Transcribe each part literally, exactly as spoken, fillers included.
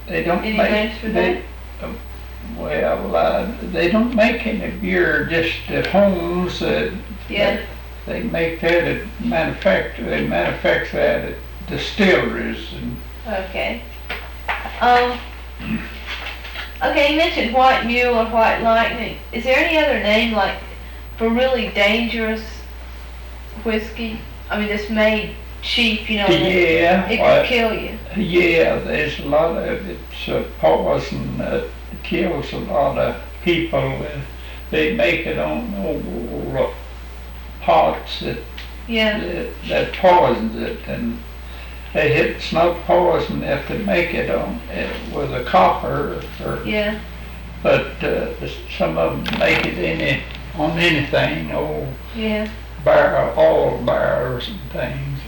they don't Any make, names for they, uh, well, uh, they don't make any beer just at homes. Uh, Yeah. They make that at manufacture, they manufacture that at distilleries and. Okay. Um, okay, you mentioned White Mule or White Lightning. Is there any other name like for really dangerous whiskey? I mean, that's made cheap, you know, that Yeah, it well, could kill you. yeah, there's a lot of it's uh, poison that kills a lot of people. And they make it on old uh, pots that, Yeah. that that poisons it, and they hit it's not poison if they make it on uh, with a copper or. Yeah. But uh, some of them make it any on anything, old Yeah. bar, oil barrels and things.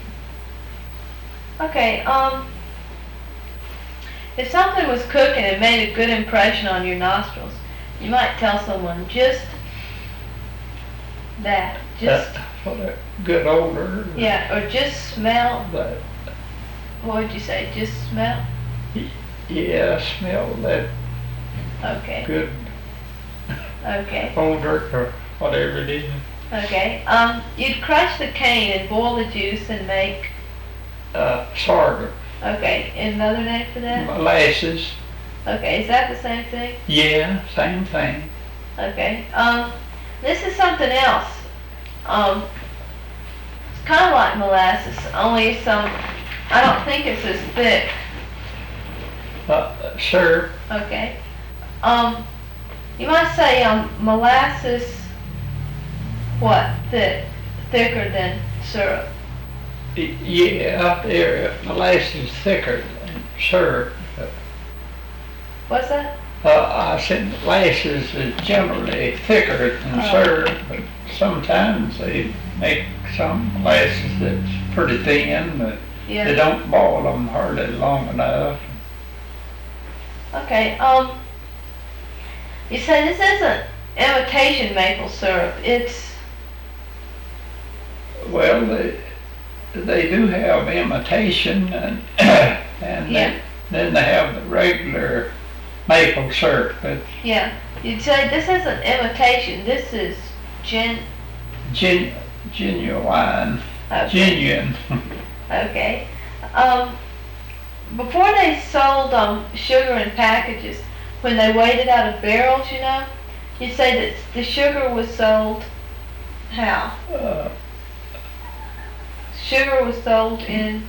Okay. Um, if something was cooking and made a good impression on your nostrils, you might tell someone just that. Just That, what a good odor. yeah, or just smell. That, What would you say? Just smell. yeah, smell that Okay. good Okay. odor or whatever it is. Okay. Um, you'd crush the cane and boil the juice and make. Uh, sorghum, Okay. Another name for that? molasses, Okay. Is that the same thing? yeah, same thing. Okay. Um, this is something else. Um, it's kind of like molasses, only some. I don't think it's as thick. Uh, syrup, Okay. Um, you might say um molasses. What? Thick, thicker than syrup. y- yeah, there, molasses thicker than syrup. What's that? Uh, I said molasses is generally thicker than Oh. syrup, but sometimes they make some molasses that's pretty thin, but they Yeah. don't boil them hardly long enough. Okay. Um, you say this isn't imitation maple syrup. It's Well, they, they do have imitation and, and Yeah. they, then they have the regular maple syrup, but yeah. You'd say this isn't imitation. This is gen. gen, genuine, Okay. genuine. Okay. Um, before they sold um, sugar in packages, when they weighed it out of barrels, you know, you say that the sugar was sold how? Uh, Sugar was sold in,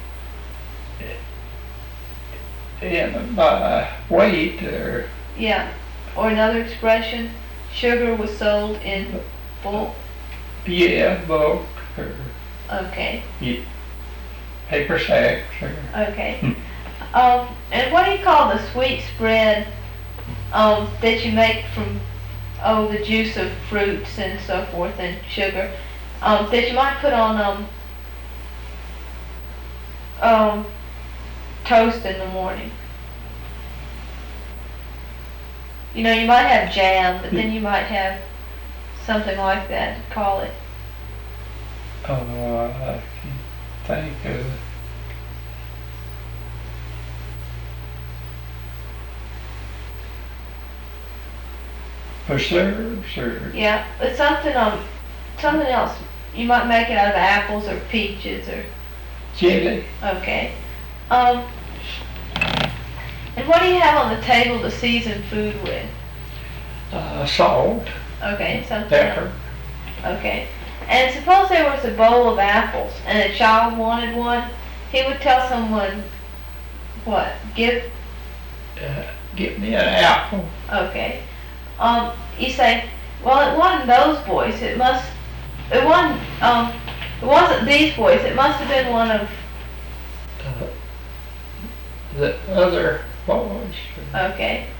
in by weight or yeah, or another expression, sugar was sold in bulk. yeah, bulk or Okay, paper sacks or okay. Um, and what do you call the sweet spread um, that you make from, oh, the juice of fruits and so forth and sugar um, that you might put on um, um, toast in the morning? You know, you might have jam, but then you might have something like that. Call it. uh, I can think of preserves or Yeah, it's something um, something else. You might make it out of apples or peaches or jelly. okay. Um, and what do you have on the table to season food with? Uh, salt, Okay, something. pepper. Okay. And suppose there was a bowl of apples and a child wanted one, he would tell someone, what? Give. Uh, get me an apple. Okay. Um, you say, well, it wasn't those boys. It must. It wasn't. Um, it wasn't these boys. It must have been one of. Uh, the other boys. Okay.